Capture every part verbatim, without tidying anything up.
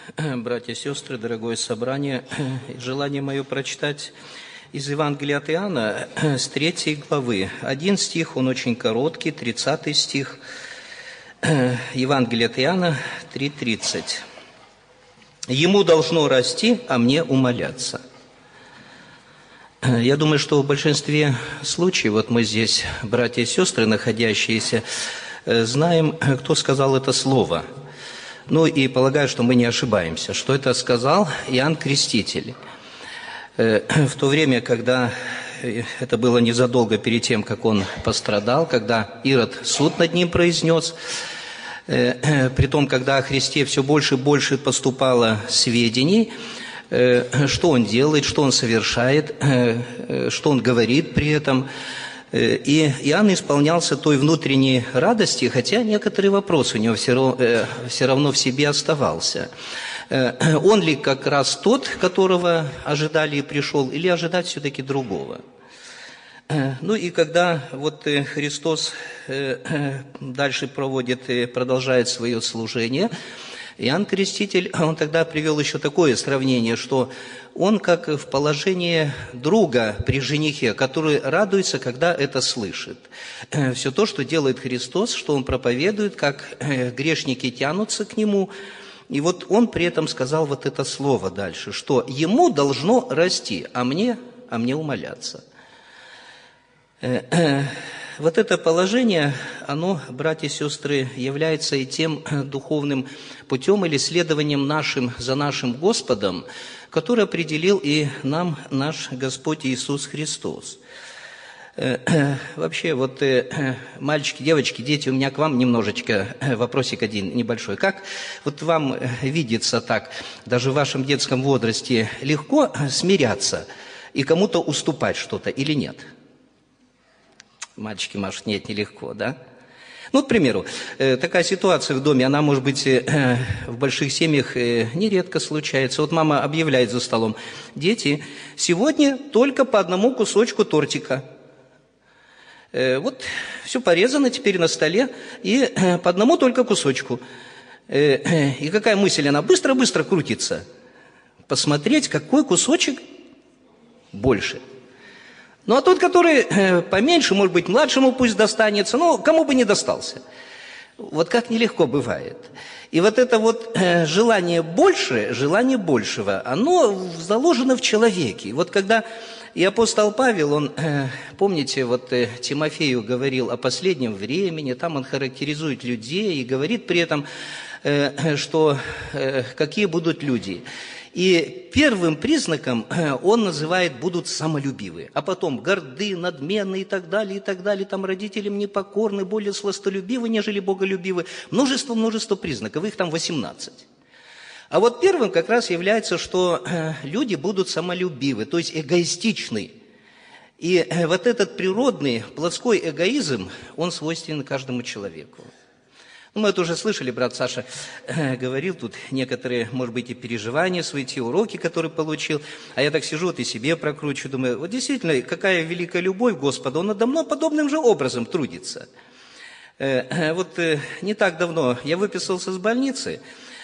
братья и сестры, дорогое собрание, желание мое прочитать из Евангелия от Иоанна с третьей главы. Один стих, он очень короткий, тридцатый стих. Евангелие от Иоанна три тридцать. «Ему должно расти, а мне умоляться». Я думаю, что в большинстве случаев, вот мы здесь, братья и сестры, находящиеся, знаем, кто сказал это слово. Ну и полагаю, что мы не ошибаемся, что это сказал Иоанн Креститель. В то время, когда это было незадолго перед тем, как он пострадал, когда Ирод суд над ним произнес, при том, когда о Христе все больше и больше поступало сведений, что он делает, что он совершает, что он говорит при этом. И Иоанн исполнялся той внутренней радости, хотя некоторые вопросы у него все равно, все равно в себе оставался. Он ли как раз тот, которого ожидали и пришел, или ожидать все-таки другого? Ну и когда вот Христос дальше проводит, продолжает свое служение, Иоанн Креститель, он тогда привел еще такое сравнение, что он как в положении друга при женихе, который радуется, когда это слышит. Все то, что делает Христос, что он проповедует, как грешники тянутся к нему. И вот он при этом сказал вот это слово дальше, что ему должно расти, а мне, а мне умоляться. Вот это положение, оно, братья и сестры, является и тем духовным путем или следованием нашим за нашим Господом, который определил и нам наш Господь Иисус Христос. Вообще, вот мальчики, девочки, дети, у меня к вам немножечко вопросик один небольшой. Как вот вам видится так, даже в вашем детском возрасте, легко смиряться и кому-то уступать что-то или нет? Мальчики машут, нет, нелегко, да? Ну, к примеру, такая ситуация в доме, она, может быть, в больших семьях нередко случается. Вот мама объявляет за столом: дети, сегодня только по одному кусочку тортика. Вот все порезано теперь на столе, и по одному только кусочку. И какая мысль? Она быстро-быстро крутится. Посмотреть, какой кусочек больше. Ну, а тот, который поменьше, может быть, младшему пусть достанется, но кому бы не достался. Вот как нелегко бывает. И вот это вот желание больше, желание большего, оно заложено в человеке. И вот когда и апостол Павел, он, помните, вот Тимофею говорил о последнем времени, там он характеризует людей и говорит при этом, что какие будут люди. И первым признаком он называет будут самолюбивые, а потом горды, надменны и так далее, и так далее, там родителям непокорны, более сластолюбивы, нежели боголюбивы. Множество-множество признаков, их там восемнадцать. А вот первым как раз является, что люди будут самолюбивы, то есть эгоистичны. И вот этот природный плотской эгоизм, он свойственен каждому человеку. Мы это уже слышали, брат Саша говорил, тут некоторые, может быть, и переживания свои, те уроки, которые получил. А я так сижу, вот и себе прокручиваю, думаю, вот действительно, какая великая любовь Господа, Он надо мной подобным же образом трудится. Вот не так давно я выписался с больницы,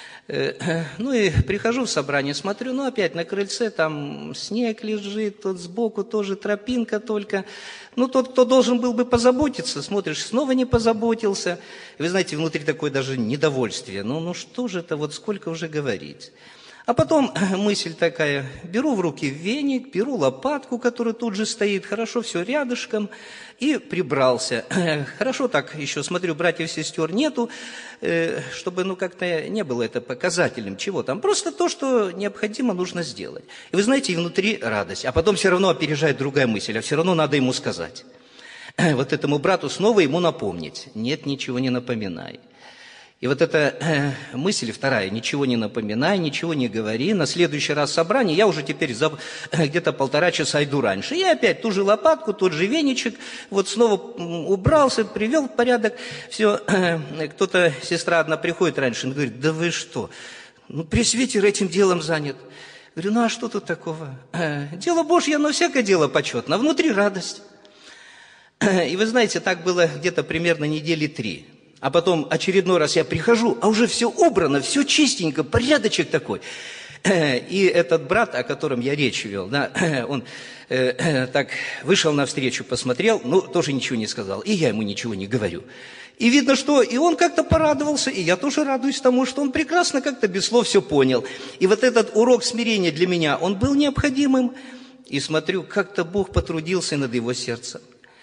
ну и прихожу в собрание, смотрю, ну опять на крыльце там снег лежит, тут сбоку тоже тропинка только. Ну тот, кто должен был бы позаботиться, смотришь, снова не позаботился. Вы знаете, внутри такое даже недовольствие. Ну, ну что же это, вот сколько уже говорить. А потом мысль такая, беру в руки веник, беру лопатку, которая тут же стоит, хорошо все рядышком, и прибрался. Хорошо так еще, смотрю, братьев и сестер нету, чтобы ну как-то не было это показательным, чего там. Просто то, что необходимо, нужно сделать. И вы знаете, и внутри радость. А потом все равно опережает другая мысль, а все равно надо ему сказать. Вот этому брату снова ему напомнить. Нет, ничего не напоминай. И вот эта э, мысль вторая, ничего не напоминай, ничего не говори, на следующий раз собрание, я уже теперь за, э, где-то полтора часа иду раньше. И опять ту же лопатку, тот же веничек, вот снова убрался, привел в порядок, все. Э, кто-то, сестра одна приходит раньше, и говорит, да вы что, ну пресвитер этим делом занят. Говорю, ну а что тут такого? Э, дело Божье, но всякое дело почетно, а внутри радость. И вы знаете, так было где-то примерно недели три. А потом очередной раз я прихожу, а уже все убрано, все чистенько, порядочек такой. И этот брат, о котором я речь вел, да, он э, так вышел навстречу, посмотрел, ну, тоже ничего не сказал, и я ему ничего не говорю. И видно, что и он как-то порадовался, и я тоже радуюсь тому, что он прекрасно как-то без слов все понял. И вот этот урок смирения для меня, он был необходимым. И смотрю, как-то Бог потрудился над его сердцем.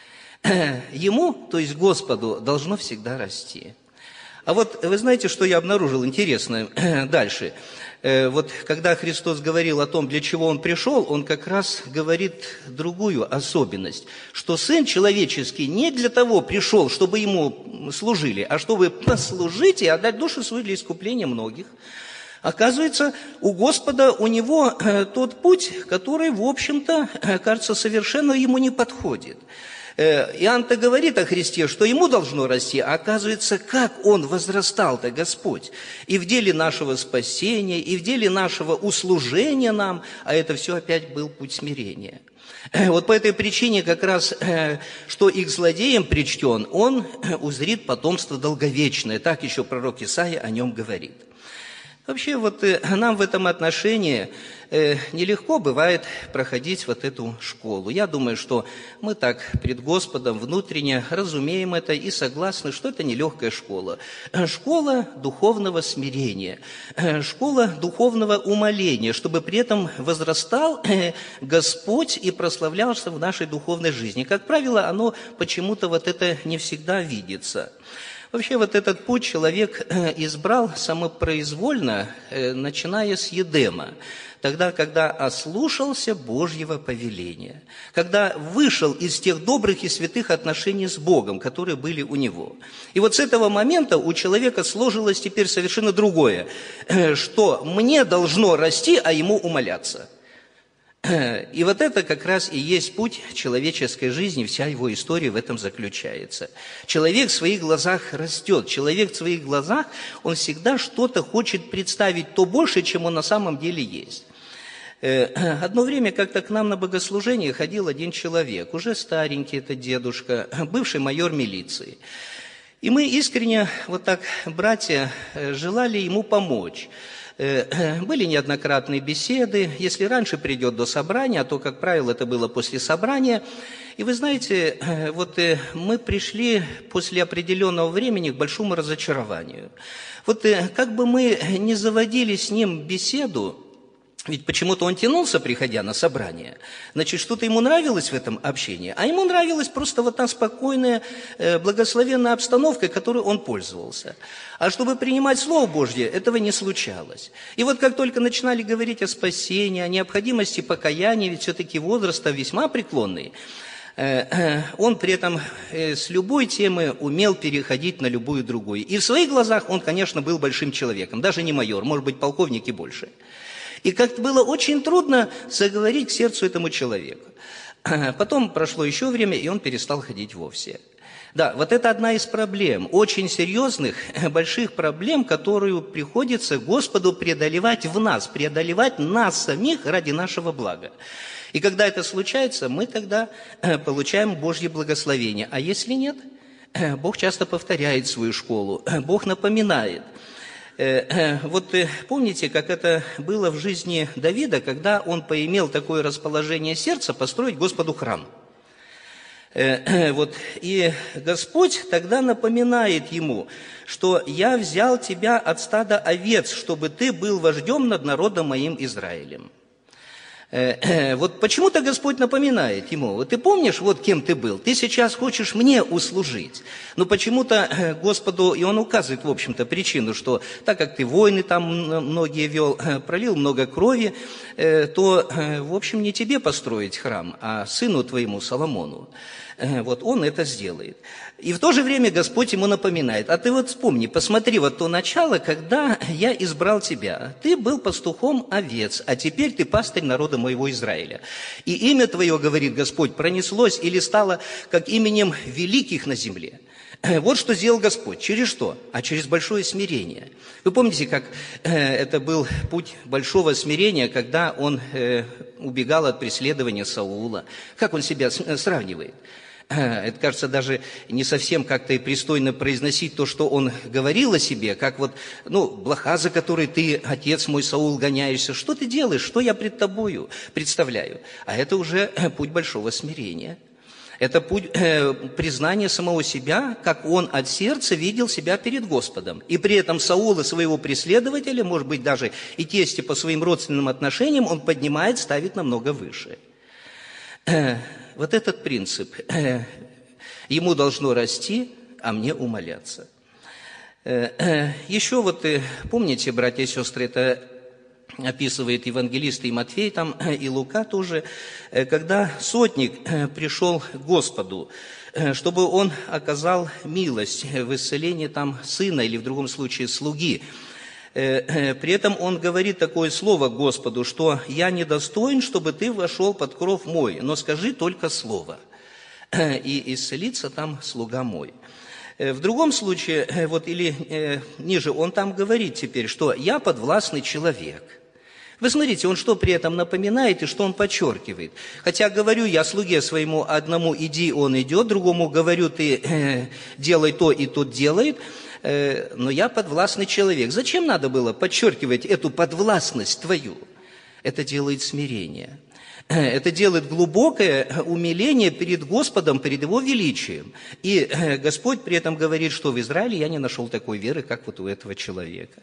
Ему, то есть Господу, должно всегда расти. А вот вы знаете, что я обнаружил интересное дальше? Вот когда Христос говорил о том, для чего Он пришел, Он как раз говорит другую особенность, что Сын Человеческий не для того пришел, чтобы Ему служили, а чтобы послужить и отдать душу свою для искупления многих. Оказывается, у Господа, у Него тот путь, который, в общем-то, кажется, совершенно Ему не подходит. Иоанн-то говорит о Христе, что Ему должно расти, а оказывается, как Он возрастал-то, Господь, и в деле нашего спасения, и в деле нашего услужения нам, а это все опять был путь смирения. Вот по этой причине как раз, что и к злодеям причтен, он узрит потомство долговечное, так еще пророк Исаия о нем говорит. Вообще, вот нам в этом отношении э, нелегко бывает проходить вот эту школу. Я думаю, что мы так пред Господом внутренне разумеем это и согласны, что это нелегкая школа. Школа духовного смирения, школа духовного умоления, чтобы при этом возрастал Господь и прославлялся в нашей духовной жизни. Как правило, оно почему-то вот это не всегда видится. Вообще вот этот путь человек избрал самопроизвольно, начиная с Едема, тогда, когда ослушался Божьего повеления, когда вышел из тех добрых и святых отношений с Богом, которые были у него. И вот с этого момента у человека сложилось теперь совершенно другое, что мне должно расти, а ему умоляться. И вот это как раз и есть путь человеческой жизни, вся его история в этом заключается. Человек в своих глазах растет, человек в своих глазах, он всегда что-то хочет представить, то больше, чем он на самом деле есть. Одно время как-то к нам на богослужение ходил один человек, уже старенький этот дедушка, бывший майор милиции. И мы искренне, вот так, братья, желали ему помочь. Были неоднократные беседы, если раньше придет до собрания, а то, как правило, это было после собрания. И вы знаете, вот мы пришли после определенного времени к большому разочарованию. Вот как бы мы ни заводили с ним беседу, ведь почему-то он тянулся, приходя на собрание. Значит, что-то ему нравилось в этом общении, а ему нравилась просто вот та спокойная, благословенная обстановка, которой он пользовался. А чтобы принимать Слово Божье, этого не случалось. И вот как только начинали говорить о спасении, о необходимости покаяния, ведь все-таки возраст весьма преклонный, он при этом с любой темы умел переходить на любую другую. И в своих глазах он, конечно, был большим человеком, даже не майор, может быть, полковник и больше. И как-то было очень трудно заговорить к сердцу этому человеку. Потом прошло еще время, и он перестал ходить вовсе. Да, вот это одна из проблем, очень серьезных, больших проблем, которую приходится Господу преодолевать в нас, преодолевать нас самих ради нашего блага. И когда это случается, мы тогда получаем Божье благословение. А если нет, Бог часто повторяет свою школу, Бог напоминает. Вот помните, как это было в жизни Давида, когда он поимел такое расположение сердца построить Господу храм. Вот, и Господь тогда напоминает ему, что «я взял тебя от стада овец, чтобы ты был вождем над народом моим Израилем». Вот почему-то Господь напоминает ему, вот ты помнишь, вот кем ты был, ты сейчас хочешь мне услужить. Но почему-то Господу, и Он указывает, в общем-то, причину, что так как ты войны там многие вел, пролил много крови, то, в общем, не тебе построить храм, а сыну твоему Соломону. Вот он это сделает. И в то же время Господь ему напоминает, а ты вот вспомни, посмотри вот то начало, когда я избрал тебя. Ты был пастухом овец, а теперь ты пастырь народа моего Израиля. И имя твое, говорит Господь, пронеслось или стало как именем великих на земле. Вот что сделал Господь. Через что? А через большое смирение. Вы помните, как э, это был путь большого смирения, когда он э, убегал от преследования Саула? Как он себя сравнивает? Это, кажется, даже не совсем как-то и пристойно произносить то, что он говорил о себе, как вот, ну, блоха, за которой ты, отец мой Саул, гоняешься. Что ты делаешь? Что я пред тобою представляю? А это уже путь большого смирения. Это путь э, признания самого себя, как он от сердца видел себя перед Господом. И при этом Саула, своего преследователя, может быть, даже и тестя по своим родственным отношениям, он поднимает, ставит намного выше. Э, вот этот принцип. Э, ему должно расти, а мне умоляться. Э, э, еще вот, э, помните, братья и сестры, это описывает евангелисты и Матфей, там, и Лука тоже, когда сотник пришел к Господу, чтобы он оказал милость в исцелении там сына или в другом случае слуги. При этом он говорит такое слово Господу, что «я недостоин, чтобы ты вошел под кров мой, но скажи только слово, и исцелится там слуга мой». В другом случае, вот или э, ниже, он там говорит теперь, что «я подвластный человек». Вы смотрите, он что при этом напоминает и что он подчеркивает. Хотя говорю я слуге своему одному «иди», он идет, другому говорю «ты э, делай то», и тот делает, э, но я подвластный человек. Зачем надо было подчеркивать эту подвластность твою? Это делает смирение. Это делает глубокое умиление перед Господом, перед Его величием. И Господь при этом говорит, что в Израиле я не нашел такой веры, как вот у этого человека.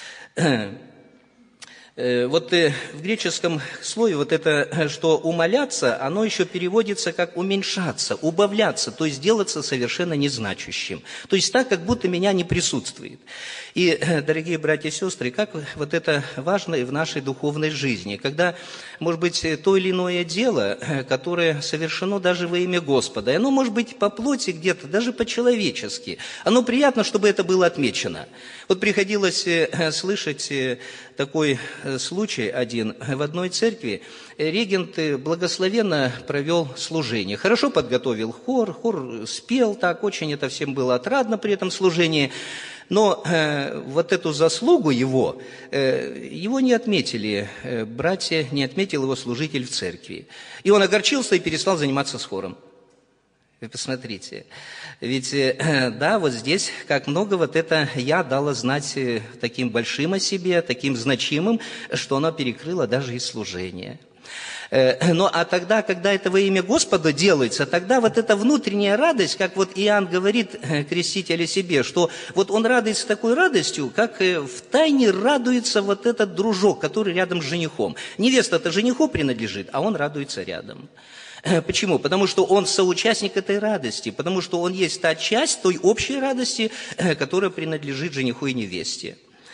Вот в греческом слове вот это, что умоляться, оно еще переводится как уменьшаться, убавляться, то есть делаться совершенно незначущим. То есть так, как будто меня не присутствует. И, дорогие братья и сестры, как вот это важно и в нашей духовной жизни, когда, может быть, то или иное дело, которое совершено даже во имя Господа, и оно может быть по плоти где-то, даже по-человечески, оно приятно, чтобы это было отмечено. Вот приходилось слышать такой случай один. В одной церкви регент благословенно провел служение. Хорошо подготовил хор, хор спел так, очень это всем было отрадно при этом служении. Но э, вот эту заслугу его, э, его не отметили, э, братья, не отметил его служитель в церкви. И он огорчился и перестал заниматься с хором. Вы посмотрите, ведь, э, да, вот здесь как много вот это «я» дало знать э, таким большим о себе, таким значимым, что оно перекрыло даже и служение. Ну, а тогда, когда это во имя Господа делается, тогда вот эта внутренняя радость, как вот Иоанн говорит, креститель о себе, что вот он радуется такой радостью, как в тайне радуется вот этот дружок, который рядом с женихом. Невеста-то жениху принадлежит, а он радуется рядом. Почему? Потому что он соучастник этой радости, потому что он есть та часть той общей радости, которая принадлежит жениху и невесте.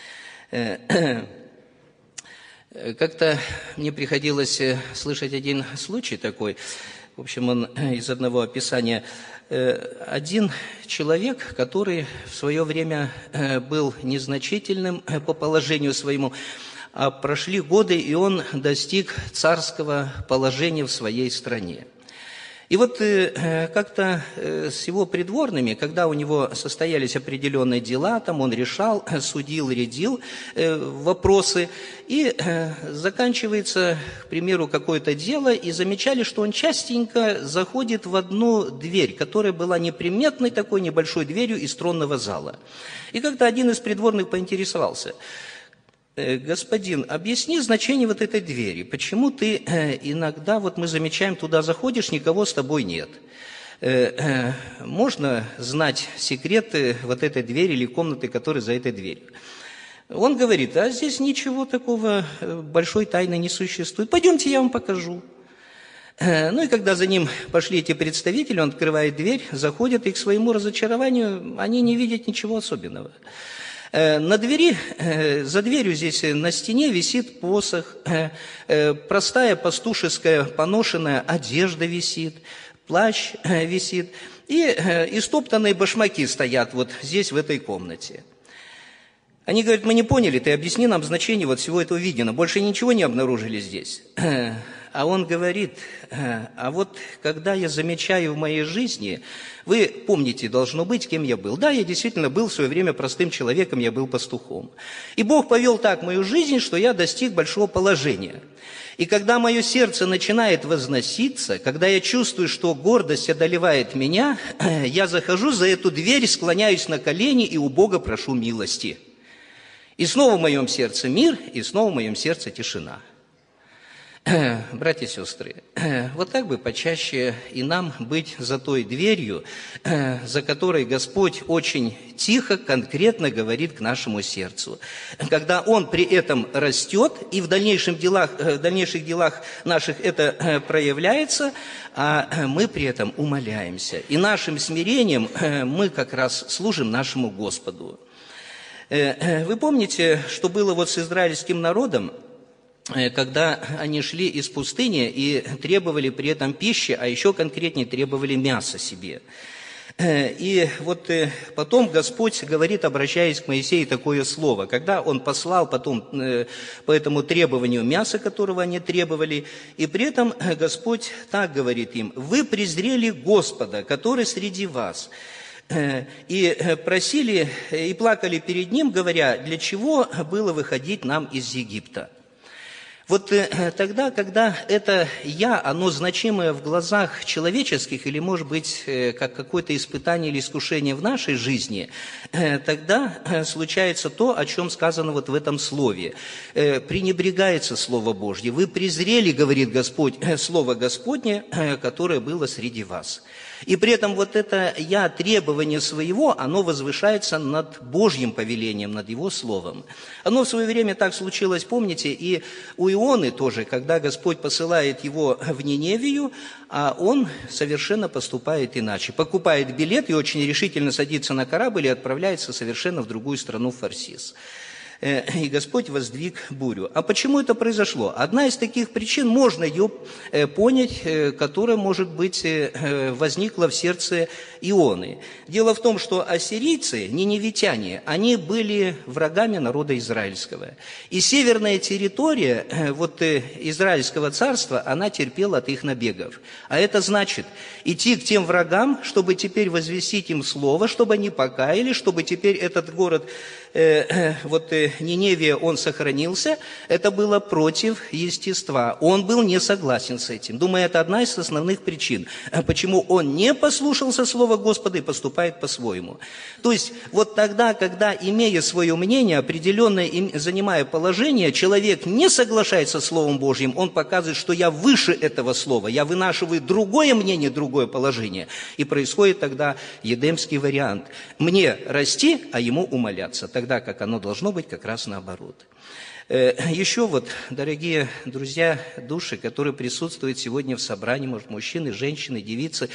Как-то мне приходилось слышать один случай такой, в общем, он из одного описания. Один человек, который в свое время был незначительным по положению своему, а прошли годы, и он достиг царского положения в своей стране. И вот э, как-то э, с его придворными, когда у него состоялись определенные дела, там он решал, судил, рядил э, вопросы, и э, заканчивается, к примеру, какое-то дело, и замечали, что он частенько заходит в одну дверь, которая была неприметной такой небольшой дверью из тронного зала. И как-то один из придворных поинтересовался: «Господин, объясни значение вот этой двери. Почему ты э, иногда, вот мы замечаем, туда заходишь, никого с тобой нет? Э, э, можно знать секреты вот этой двери или комнаты, которые за этой дверью?» Он говорит: «А здесь ничего такого, большой тайны не существует. Пойдемте, я вам покажу». Э, ну и когда за ним пошли эти представители, он открывает дверь, заходит, и к своему разочарованию они не видят ничего особенного. На двери, за дверью здесь на стене висит посох, простая пастушеская поношенная одежда висит, плащ висит, и истоптанные башмаки стоят вот здесь, в этой комнате. Они говорят: «Мы не поняли, ты объясни нам значение вот всего этого видено, больше ничего не обнаружили здесь». А он говорит, а вот когда я замечаю в моей жизни, вы помните, должно быть, кем я был. Да, я действительно был в свое время простым человеком, я был пастухом. И Бог повел так мою жизнь, что я достиг большого положения. И когда мое сердце начинает возноситься, когда я чувствую, что гордость одолевает меня, я захожу за эту дверь, склоняюсь на колени и у Бога прошу милости. И снова в моем сердце мир, и снова в моем сердце тишина. Братья и сестры, вот так бы почаще и нам быть за той дверью, за которой Господь очень тихо, конкретно говорит к нашему сердцу. Когда Он при этом растет, и в дальнейших делах, в дальнейших делах наших это проявляется, а мы при этом умоляемся. И нашим смирением мы как раз служим нашему Господу. Вы помните, что было вот с израильским народом, когда они шли из пустыни и требовали при этом пищи, а еще конкретнее требовали мяса себе. И вот потом Господь говорит, обращаясь к Моисею, такое слово. Когда Он послал потом по этому требованию мяса, которого они требовали, и при этом Господь так говорит им: «Вы презрели Господа, который среди вас». И просили, и плакали перед Ним, говоря, для чего было выходить нам из Египта. Вот тогда, когда это «я», оно значимое в глазах человеческих, или, может быть, как какое-то испытание или искушение в нашей жизни, тогда случается то, о чем сказано вот в этом слове. Пренебрегается Слово Божье. «Вы презрели, — говорит Господь, — Слово Господне, которое было среди вас». И при этом вот это «я», требование своего, оно возвышается над Божьим повелением, над Его Словом. Оно в свое время так случилось, помните, и у Ионы тоже, когда Господь посылает его в Ниневию, а он совершенно поступает иначе. Покупает билет и очень решительно садится на корабль и отправляется совершенно в другую страну, в Фарсис. И Господь воздвиг бурю. А почему это произошло? Одна из таких причин, можно ее понять, которая, может быть, возникла в сердце Ионы. Дело в том, что ассирийцы, ниневитяне, они были врагами народа израильского. И северная территория вот, Израильского царства, она терпела от их набегов. А это значит идти к тем врагам, чтобы теперь возвестить им слово, чтобы они покаялись, чтобы теперь этот город, э, вот, Ниневия, он сохранился, это было против естества. Он был не согласен с этим. Думаю, это одна из основных причин, почему он не послушался слова Господа и поступает по-своему. То есть, вот тогда, когда, имея свое мнение, определенное, занимая положение, человек не соглашается с Словом Божьим, он показывает, что я выше этого слова, я вынашиваю другое мнение, другое положение. И происходит тогда едемский вариант. Мне расти, а ему умоляться, тогда как оно должно быть как раз наоборот. Еще вот, дорогие друзья, души, которые присутствуют сегодня в собрании, может, мужчины, женщины, девицы,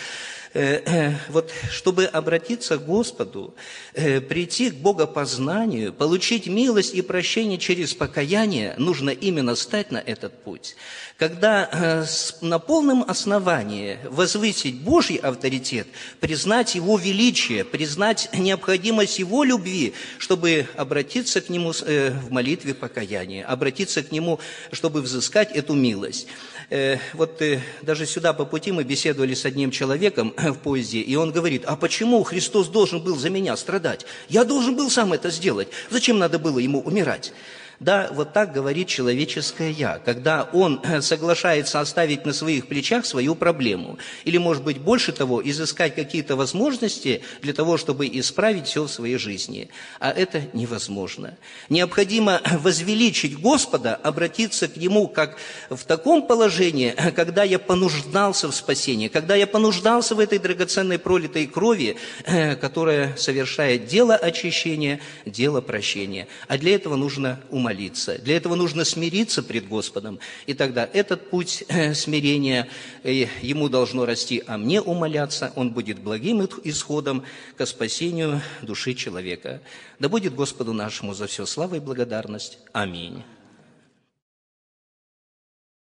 вот, чтобы обратиться к Господу, прийти к богопознанию, получить милость и прощение через покаяние, нужно именно стать на этот путь. Когда на полном основании возвысить Божий авторитет, признать Его величие, признать необходимость Его любви, чтобы обратиться к Нему в молитве покаяния, обратиться к Нему, чтобы взыскать эту милость. Вот даже сюда по пути мы беседовали с одним человеком в поезде, и он говорит: а почему Христос должен был за меня страдать? Я должен был сам это сделать. Зачем надо было Ему умирать? Да, вот так говорит человеческое «я», когда он соглашается оставить на своих плечах свою проблему. Или, может быть, больше того, изыскать какие-то возможности для того, чтобы исправить все в своей жизни. А это невозможно. Необходимо возвеличить Господа, обратиться к Нему как в таком положении, когда я понуждался в спасении, когда я понуждался в этой драгоценной пролитой крови, которая совершает дело очищения, дело прощения. А для этого нужно умолиться. Молиться. Для этого нужно смириться пред Господом, и тогда этот путь смирения ему должно расти, а мне умоляться, он будет благим исходом ко спасению души человека. Да будет Господу нашему за все слава и благодарность. Аминь.